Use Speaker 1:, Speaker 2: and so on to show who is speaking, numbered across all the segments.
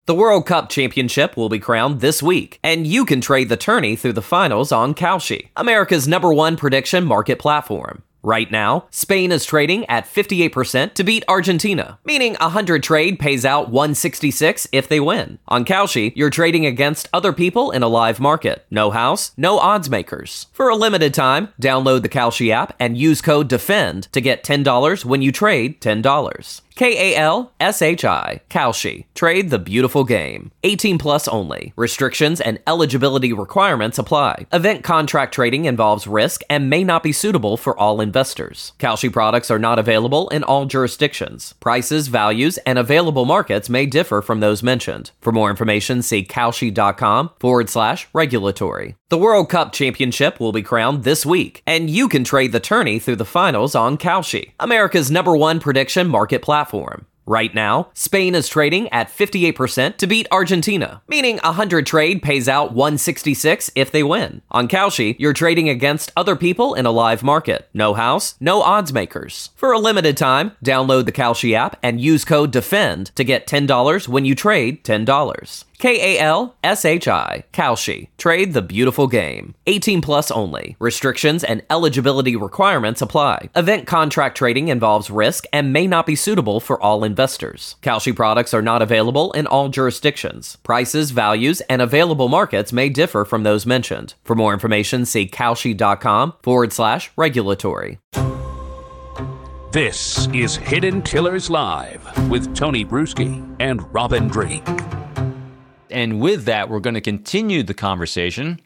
Speaker 1: The World Cup Championship will be crowned this week, and you can trade the tourney through the finals on Kalshi, America's #1 prediction market platform. Right now, Spain is trading at 58% to beat Argentina, meaning 100 trade pays out 166 if they win. On Kalshi, you're trading against other people in a live market. No house, no odds makers. For a limited time, download the Kalshi app and use code DEFEND to get $10 when you trade $10. Kalshi. Kalshi. Trade the beautiful game. 18 plus only. Restrictions and eligibility requirements apply. Event contract trading involves risk and may not be suitable for all investors. Kalshi products are not available in all jurisdictions. Prices, values, and available markets may differ from those mentioned. For more information, see Kalshi.com/regulatory. The World Cup Championship will be crowned this week, and you can trade the tourney through the finals on Kalshi, America's #1 prediction market platform. Right now, Spain is trading at 58% to beat Argentina, meaning 100 trade pays out 166 if they win. On Kalshi, you're trading against other people in a live market. No house, no odds makers. For a limited time, download the Kalshi app and use code DEFEND to get $10 when you trade $10. Kalshi. Kalshi. Trade the beautiful game. 18 plus only. Restrictions and eligibility requirements apply. Event contract trading involves risk and may not be suitable for all investors. Kalshi products are not available in all jurisdictions. Prices, values, and available markets may differ from those mentioned. For more information, see Kalshi.com/regulatory.
Speaker 2: This is Hidden Killers Live with Tony Bruschi and Robin Drake.
Speaker 3: And with that, we're going to continue the conversation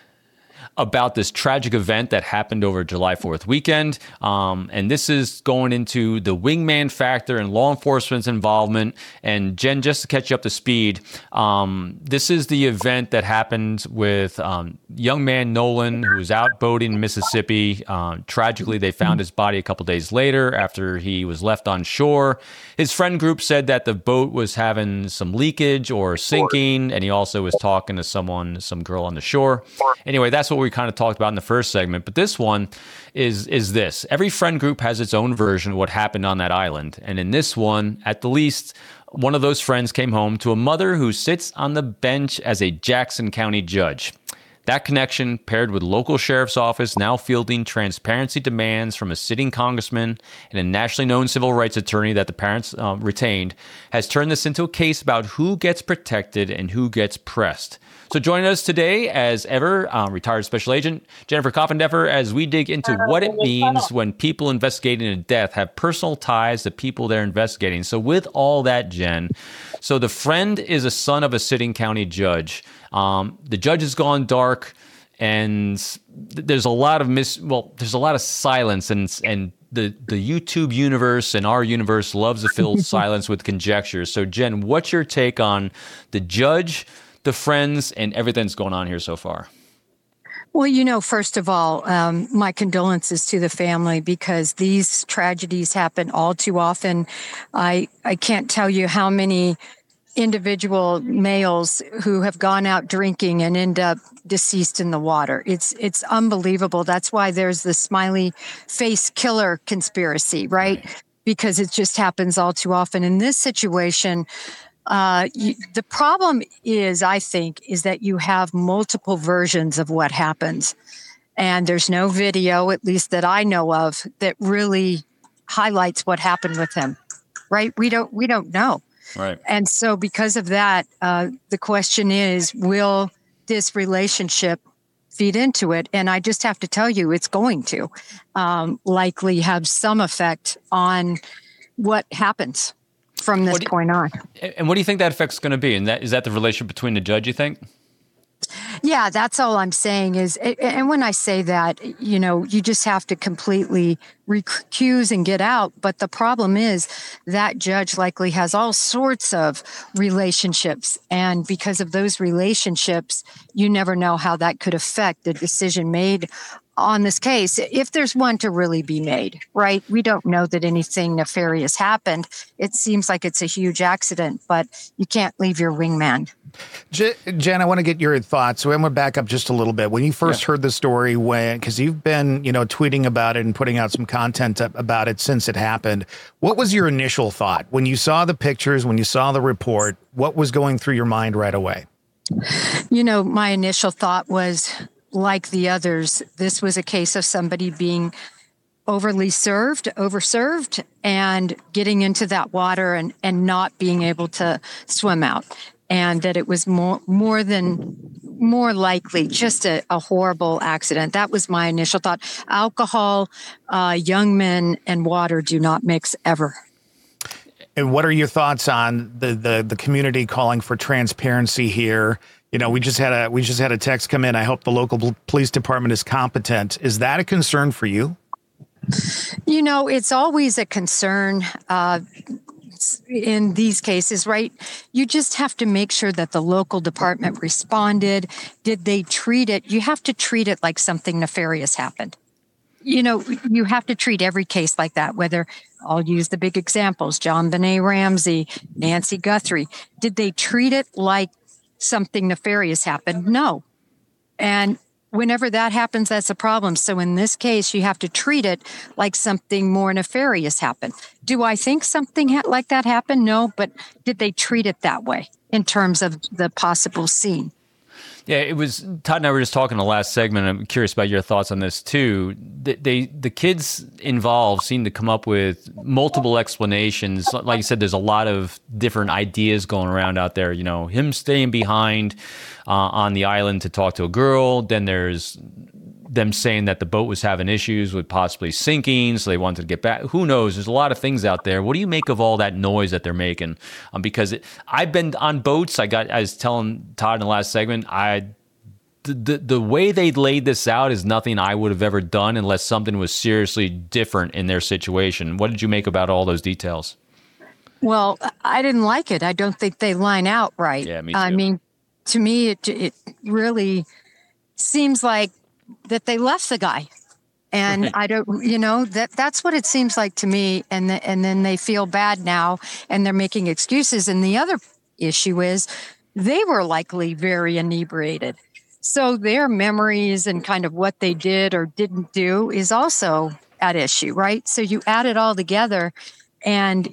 Speaker 3: about this tragic event that happened over July 4th weekend. And this is going into the wingman factor and law enforcement's involvement. And Jen, just to catch you up to speed, this is the event that happened with young man Nolan, who was out boating in Mississippi. Tragically, they found his body a couple days later after he was left on shore. His friend group said that the boat was having some leakage or sinking, and he also was talking to some girl on the shore. Anyway, that's what we kind of talked about in the first segment. But this one is this. Every friend group has its own version of what happened on that island. And in this one, at the least, one of those friends came home to a mother who sits on the bench as a Jackson County judge. That connection, paired with local sheriff's office now fielding transparency demands from a sitting congressman and a nationally known civil rights attorney that the parents retained, has turned this into a case about who gets protected and who gets pressed. So joining us today, as ever, retired special agent Jennifer Coffindeffer, as we dig into what it means when people investigating a death have personal ties to people they're investigating. So with all that, Jen, so the friend is a son of a sitting county judge. The judge has gone dark, and there's a lot of there's a lot of silence, and the YouTube universe and our universe loves to fill silence with conjecture. So Jen, what's your take on the judge, the friends, and everything that's going on here so far?
Speaker 4: Well, first of all, my condolences to the family, because these tragedies happen all too often. I can't tell you how many individual males who have gone out drinking and end up deceased in the water. It's unbelievable. That's why there's the smiley face killer conspiracy, right? Because it just happens all too often. In this situation, the problem is, I think, is that you have multiple versions of what happens. And there's no video, at least that I know of, that really highlights what happened with him, right? We don't know.
Speaker 3: Right.
Speaker 4: And so because of that, the question is, will this relationship feed into it? And I just have to tell you, it's going to likely have some effect on what happens from this point on.
Speaker 3: And what do you think that effect's going to be? And is that the relationship between the judge, you think?
Speaker 4: Yeah, that's all I'm saying is, and when I say that, you just have to completely recuse and get out. But the problem is that judge likely has all sorts of relationships. And because of those relationships, you never know how that could affect the decision made on this case, if there's one to really be made, right? We don't know that anything nefarious happened. It seems like it's a huge accident, but you can't leave your wingman.
Speaker 5: Jen, I want to get your thoughts. So I'm going to back up just a little bit. When you first heard the story, because you've been, tweeting about it and putting out some content about it since it happened, what was your initial thought when you saw the pictures, when you saw the report? What was going through your mind right away?
Speaker 4: My initial thought was, like the others, this was a case of somebody being overserved, and getting into that water and not being able to swim out. And that it was more likely just a horrible accident. That was my initial thought. Alcohol, young men, and water do not mix ever.
Speaker 5: And what are your thoughts on the community calling for transparency here? We just had a text come in. I hope the local police department is competent. Is that a concern for you?
Speaker 4: It's always a concern in these cases, right? You just have to make sure that the local department responded. Did they treat it? You have to treat it like something nefarious happened. You have to treat every case like that, whether I'll use the big examples, JonBenet Ramsey, Nancy Guthrie. Did they treat it like something nefarious happened? No. And whenever that happens, that's a problem. So in this case, you have to treat it like something more nefarious happened. Do I think something like that happened? No, but did they treat it that way in terms of the possible scene?
Speaker 3: Yeah, it was, Todd and I were just talking in the last segment. I'm curious about your thoughts on this too. The kids involved seem to come up with multiple explanations. Like you said, there's a lot of different ideas going around out there. Him staying behind on the island to talk to a girl. Then there's them saying that the boat was having issues with possibly sinking, so they wanted to get back. Who knows? There's a lot of things out there. What do you make of all that noise that they're making? Because I've been on boats. I was telling Todd in the last segment, the way they laid this out is nothing I would have ever done unless something was seriously different in their situation. What did you make about all those details?
Speaker 4: Well, I didn't like it. I don't think they line out right.
Speaker 3: Yeah, me too.
Speaker 4: I mean, to me, it really seems like that they left the guy. And I don't, that's what it seems like to me. And then they feel bad now and they're making excuses. And the other issue is they were likely very inebriated. So their memories and kind of what they did or didn't do is also at issue, right? So you add it all together and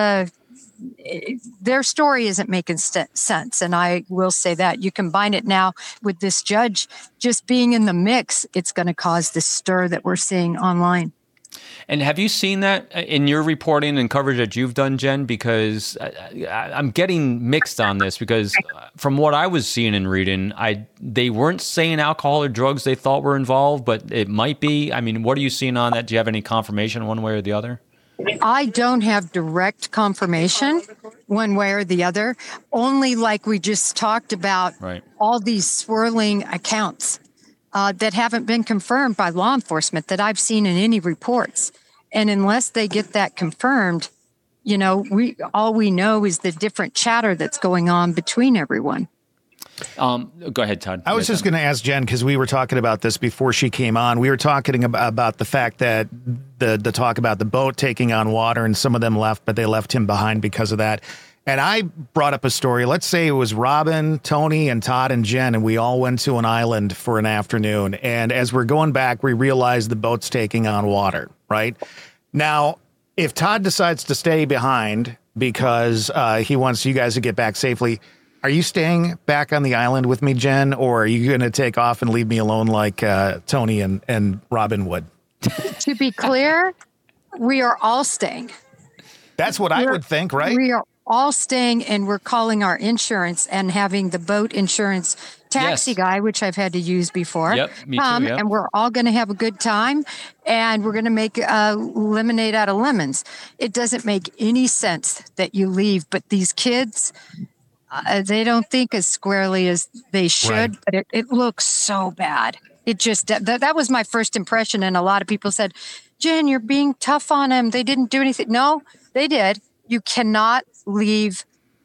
Speaker 4: their story isn't making sense. And I will say that. You combine it now with this judge just being in the mix, it's going to cause this stir that we're seeing online.
Speaker 3: And have you seen that in your reporting and coverage that you've done, Jen? Because I'm getting mixed on this because from what I was seeing and reading, they weren't saying alcohol or drugs they thought were involved, but it might be. I mean, what are you seeing on that? Do you have any confirmation one way or the other?
Speaker 4: I don't have direct confirmation one way or the other, only like we just talked about,
Speaker 3: right.
Speaker 4: All these swirling accounts that haven't been confirmed by law enforcement that I've seen in any reports. And unless they get that confirmed, all we know is the different chatter that's going on between everyone.
Speaker 3: Go ahead, Todd.
Speaker 5: I was just going to ask Jen, because we were talking about this before she came on. We were talking about the fact that the talk about the boat taking on water and some of them left, but they left him behind because of that. And I brought up a story. Let's say it was Robin, Tony, and Todd and Jen, and we all went to an island for an afternoon. And as we're going back, we realized the boat's taking on water, right? Now, if Todd decides to stay behind because he wants you guys to get back safely, are you staying back on the island with me, Jen, or are you going to take off and leave me alone like Tony and Robin would?
Speaker 4: To be clear, we are all staying.
Speaker 5: That's what I would think, right?
Speaker 4: We are all staying, and we're calling our insurance and having the boat insurance taxi guy, which I've had to use before,
Speaker 3: me too,
Speaker 4: and we're all going to have a good time, and we're going to make lemonade out of lemons. It doesn't make any sense that you leave, but these kids... they don't think as squarely as they should, right. But it looks so bad. It just, that was my first impression. And a lot of people said, Jen, you're being tough on them. They didn't do anything. No, they did. You cannot leave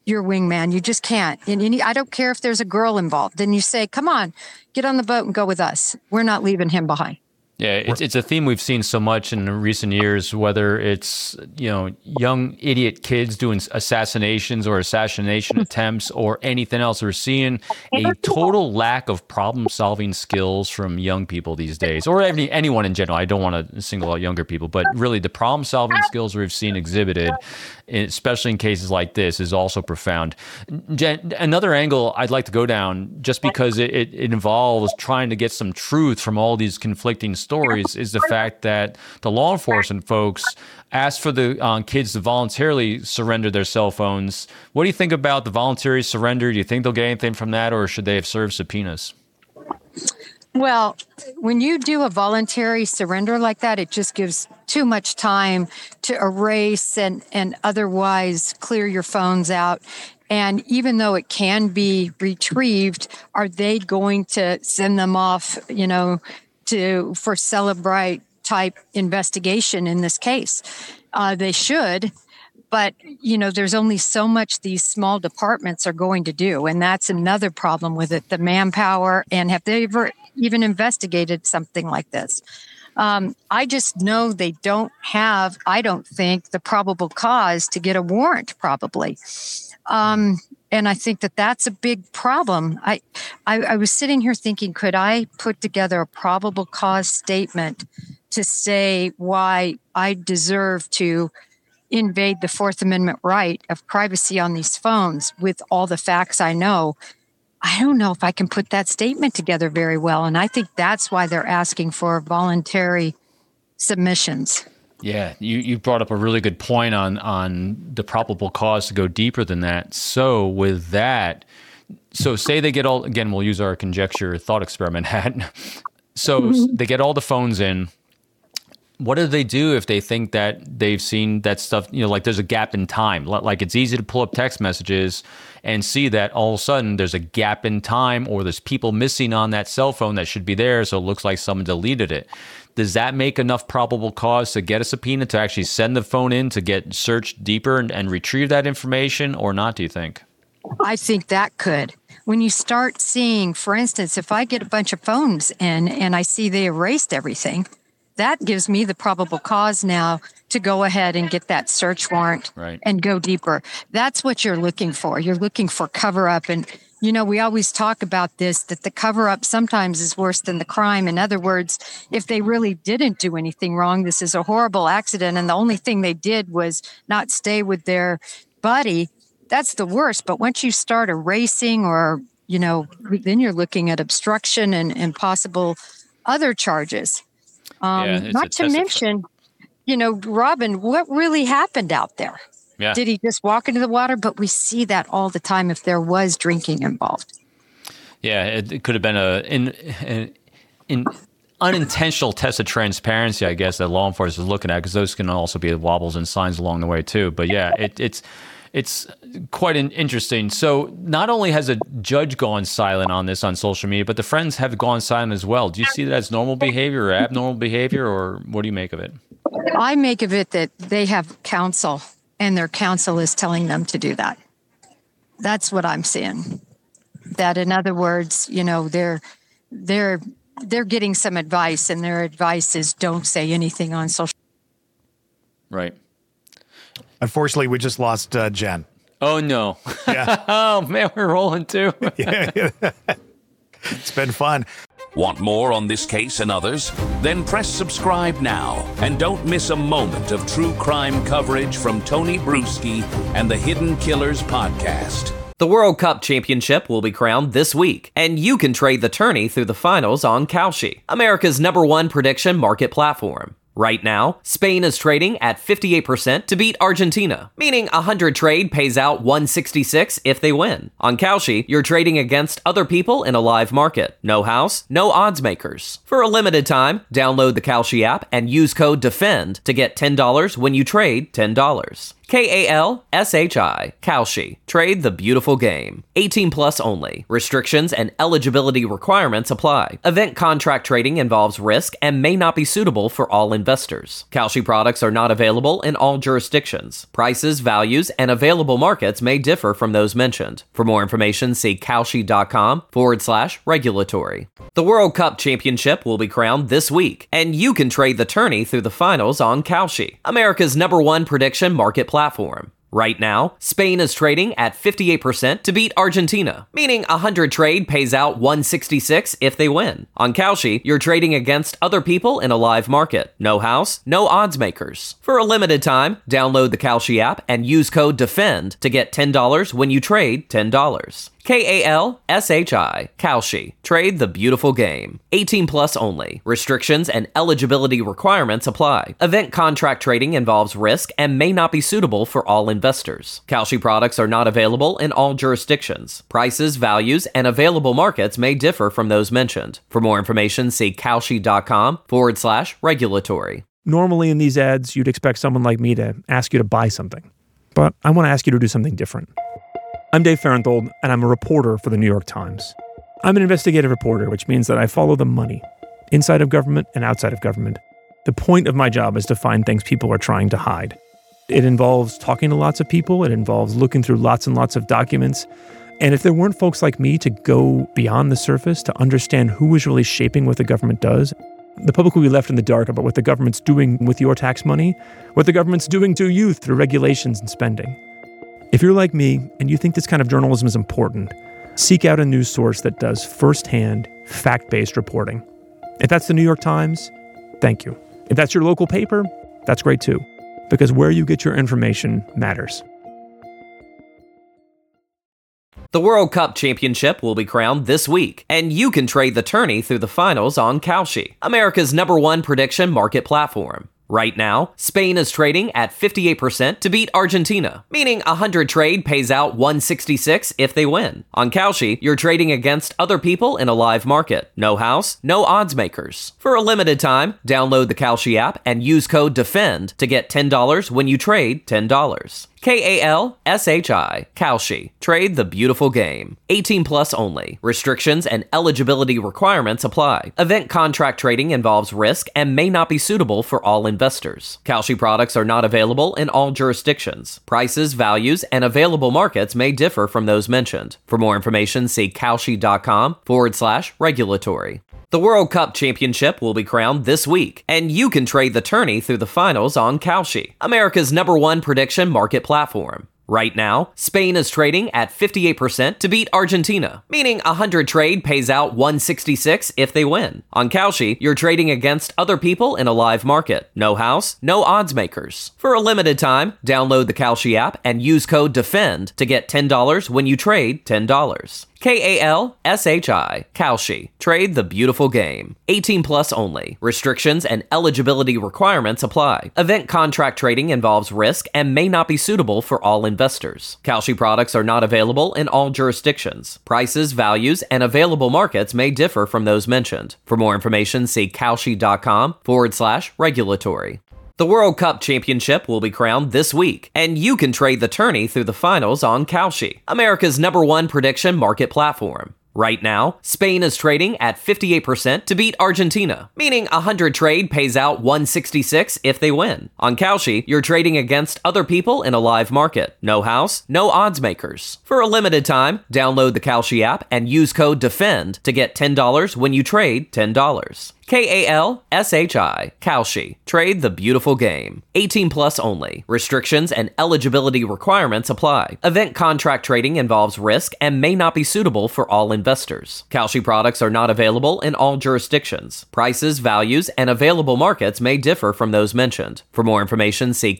Speaker 4: your wingman. You just can't. And I don't care if there's a girl involved. Then you say, come on, get on the boat and go with us. We're not leaving him behind.
Speaker 3: Yeah, it's a theme we've seen so much in recent years, whether it's, young idiot kids doing assassinations or assassination attempts or anything else. We're seeing a total lack of problem-solving skills from young people these days, or anyone in general. I don't want to single out younger people, but really the problem-solving skills we've seen exhibited, especially in cases like this, is also profound. Jen, another angle I'd like to go down, just because it involves trying to get some truth from all these conflicting stories, is the fact that the law enforcement folks asked for the kids to voluntarily surrender their cell phones. What do you think about the voluntary surrender? Do you think they'll get anything from that, or should they have served subpoenas?
Speaker 4: Well, when you do a voluntary surrender like that, it just gives too much time to erase and otherwise clear your phones out. And even though it can be retrieved, are they going to send them off, for Celebrite type investigation in this case? They should, but there's only so much these small departments are going to do, and that's another problem with it: the manpower. And have they ever even investigated something like this? I just know they don't have, I don't think, the probable cause to get a warrant, probably. And I think that's a big problem. I was sitting here thinking, could I put together a probable cause statement to say why I deserve to invade the Fourth Amendment right of privacy on these phones with all the facts I know? I don't know if I can put that statement together very well. And I think that's why they're asking for voluntary submissions.
Speaker 3: Yeah, you brought up a really good point on the probable cause to go deeper than that. So with that, say they get all, again, we'll use our conjecture thought experiment hat. So they get all the phones in. What do they do if they think that they've seen that stuff, like there's a gap in time? Like it's easy to pull up text messages and see that all of a sudden there's a gap in time, or there's people missing on that cell phone that should be there, so it looks like someone deleted it. Does that make enough probable cause to get a subpoena to actually send the phone in to get searched deeper and retrieve that information, or not, do you think?
Speaker 4: I think that could. When you start seeing, for instance, if I get a bunch of phones in and I see they erased everything, that gives me the probable cause now to go ahead and get that search warrant and go deeper. That's what you're looking for. You're looking for cover-up. And, we always talk about this, that the cover-up sometimes is worse than the crime. In other words, if they really didn't do anything wrong, this is a horrible accident, and the only thing they did was not stay with their buddy, that's the worst. But once you start erasing or, then you're looking at obstruction and possible other charges. Not to mention, Robin, what really happened out there?
Speaker 3: Yeah.
Speaker 4: Did he just walk into the water? But we see that all the time if there was drinking involved.
Speaker 3: Yeah, it could have been an unintentional test of transparency, I guess, that law enforcement is looking at, because those can also be wobbles and signs along the way too. But yeah, it's quite interesting. So not only has a judge gone silent on this on social media, but the friends have gone silent as well. Do you see that as normal behavior or abnormal behavior, or what do you make of it?
Speaker 4: I make of it that they have counsel, and their counsel is telling them to do that. That's what I'm seeing. That, in other words, they're getting some advice, and their advice is don't say anything on social.
Speaker 3: Right.
Speaker 5: Unfortunately, we just lost Jen.
Speaker 3: Oh, no.
Speaker 5: Yeah.
Speaker 3: Oh, man, we're rolling too.
Speaker 5: Yeah. It's been fun.
Speaker 2: Want more on this case and others? Then press subscribe now and don't miss a moment of true crime coverage from Tony Bruschi and the Hidden Killers podcast.
Speaker 1: The World Cup Championship will be crowned this week, and you can trade the tourney through the finals on Kalshi, America's #1 prediction market platform. Right now, Spain is trading at 58% to beat Argentina, meaning 100 trade pays out 166 if they win. On Kalshi, you're trading against other people in a live market. No house, no odds makers. For a limited time, download the Kalshi app and use code DEFEND to get $10 when you trade $10. Kalshi. Kalshi. Trade the beautiful game. 18 plus only. Restrictions and eligibility requirements apply. Event contract trading involves risk and may not be suitable for all investors. Kalshi products are not available in all jurisdictions. Prices, values, and available markets may differ from those mentioned. For more information, see Kalshi.com/regulatory. The World Cup Championship will be crowned this week, and you can trade the tourney through the finals on Kalshi, America's #1 prediction market platform. Right now, Spain is trading at 58% to beat Argentina, meaning 100 trade pays out 166 if they win. On Kalshi, you're trading against other people in a live market. No house, no odds makers. For a limited time, download the Kalshi app and use code DEFEND to get $10 when you trade $10. Kalshi. Kalshi. Trade the beautiful game. 18 plus only. Restrictions and eligibility requirements apply. Event contract trading involves risk and may not be suitable for all investors. Kalshi products are not available in all jurisdictions. Prices, values, and available markets may differ from those mentioned. For more information, see Kalshi.com/regulatory.
Speaker 6: Normally in these ads, you'd expect someone like me to ask you to buy something. But I want to ask you to do something different. I'm Dave Farenthold, and I'm a reporter for the New York Times. I'm an investigative reporter, which means that I follow the money, inside of government and outside of government. The point of my job is to find things people are trying to hide. It involves talking to lots of people. It involves looking through lots and lots of documents. And if there weren't folks like me to go beyond the surface to understand who is really shaping what the government does, the public will be left in the dark about what the government's doing with your tax money, what the government's doing to you through regulations and spending. If you're like me and you think this kind of journalism is important, seek out a news source that does firsthand, fact-based reporting. If that's the New York Times, thank you. If that's your local paper, that's great too, because where you get your information matters.
Speaker 1: The World Cup Championship will be crowned this week, and you can trade the tourney through the finals on Kalshi, America's #1 prediction market platform. Right now, Spain is trading at 58% to beat Argentina, meaning 100 trade pays out 166 if they win. On Kalshi, you're trading against other people in a live market. No house, no odds makers. For a limited time, download the Kalshi app and use code DEFEND to get $10 when you trade $10. Kalshi. Kalshi. Trade the beautiful game. 18 plus only. Restrictions and eligibility requirements apply. Event contract trading involves risk and may not be suitable for all investors. Kalshi products are not available in all jurisdictions. Prices, values, and available markets may differ from those mentioned. For more information, see Kalshi.com/regulatory. The World Cup Championship will be crowned this week, and you can trade the tourney through the finals on Kalshi, America's #1 prediction market platform. Right now, Spain is trading at 58% to beat Argentina, meaning 100 trade pays out 166 if they win. On Kalshi, you're trading against other people in a live market. No house, no odds makers. For a limited time, download the Kalshi app and use code DEFEND to get $10 when you trade $10. Kalshi. Kalshi. Trade the beautiful game. 18 plus only. Restrictions and eligibility requirements apply. Event contract trading involves risk and may not be suitable for all investors. Kalshi products are not available in all jurisdictions. Prices, values, and available markets may differ from those mentioned. For more information, see Kalshi.com/regulatory. The World Cup Championship will be crowned this week, and you can trade the tourney through the finals on Kalshi, America's #1 prediction market platform. Right now, Spain is trading at 58% to beat Argentina, meaning 100 trade pays out 166 if they win. On Kalshi, you're trading against other people in a live market. No house, no odds makers. For a limited time, download the Kalshi app and use code DEFEND to get $10 when you trade $10. Kalshi. Kalshi. Trade the beautiful game. 18 plus only. Restrictions and eligibility requirements apply. Event contract trading involves risk and may not be suitable for all investors. Kalshi products are not available in all jurisdictions. Prices, values, and available markets may differ from those mentioned. For more information, see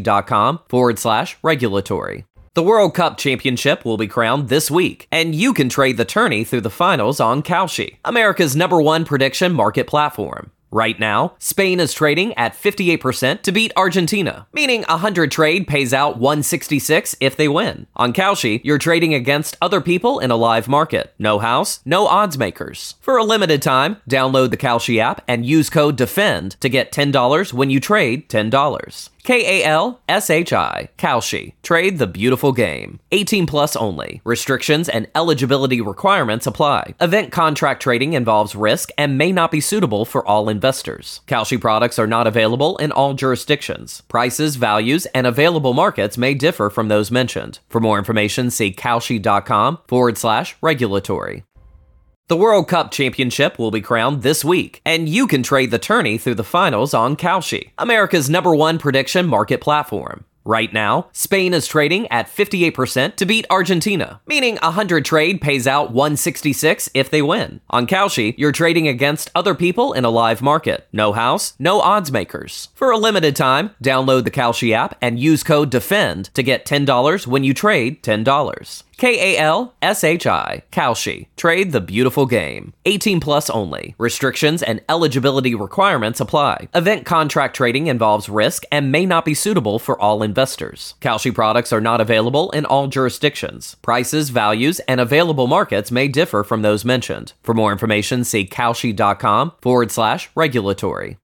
Speaker 1: Kalshi.com/regulatory. The World Cup Championship will be crowned this week, and you can trade the tourney through the finals on Kalshi, America's #1 prediction market platform. Right now, Spain is trading at 58% to beat Argentina, meaning 100 trade pays out 166 if they win. On Kalshi, you're trading against other people in a live market. No house, no odds makers. For a limited time, download the Kalshi app and use code DEFEND to get $10 when you trade $10. Kalshi. Kalshi. Trade the beautiful game. 18 plus only. Restrictions and eligibility requirements apply. Event contract trading involves risk and may not be suitable for all investors. Kalshi products are not available in all jurisdictions. Prices, values, and available markets may differ from those mentioned. For more information, see Kalshi.com/regulatory. The World Cup Championship will be crowned this week, and you can trade the tourney through the finals on Kalshi, America's #1 prediction market platform. Right now, Spain is trading at 58% to beat Argentina, meaning 100 trade pays out 166 if they win. On Kalshi, you're trading against other people in a live market. No house, no odds makers. For a limited time, download the Kalshi app and use code DEFEND to get $10 when you trade $10. Kalshi. Kalshi. Trade the beautiful game. 18 plus only. Restrictions and eligibility requirements apply. Event contract trading involves risk and may not be suitable for all investors. Kalshi products are not available in all jurisdictions. Prices, values, and available markets may differ from those mentioned. For more information, see Kalshi.com/regulatory.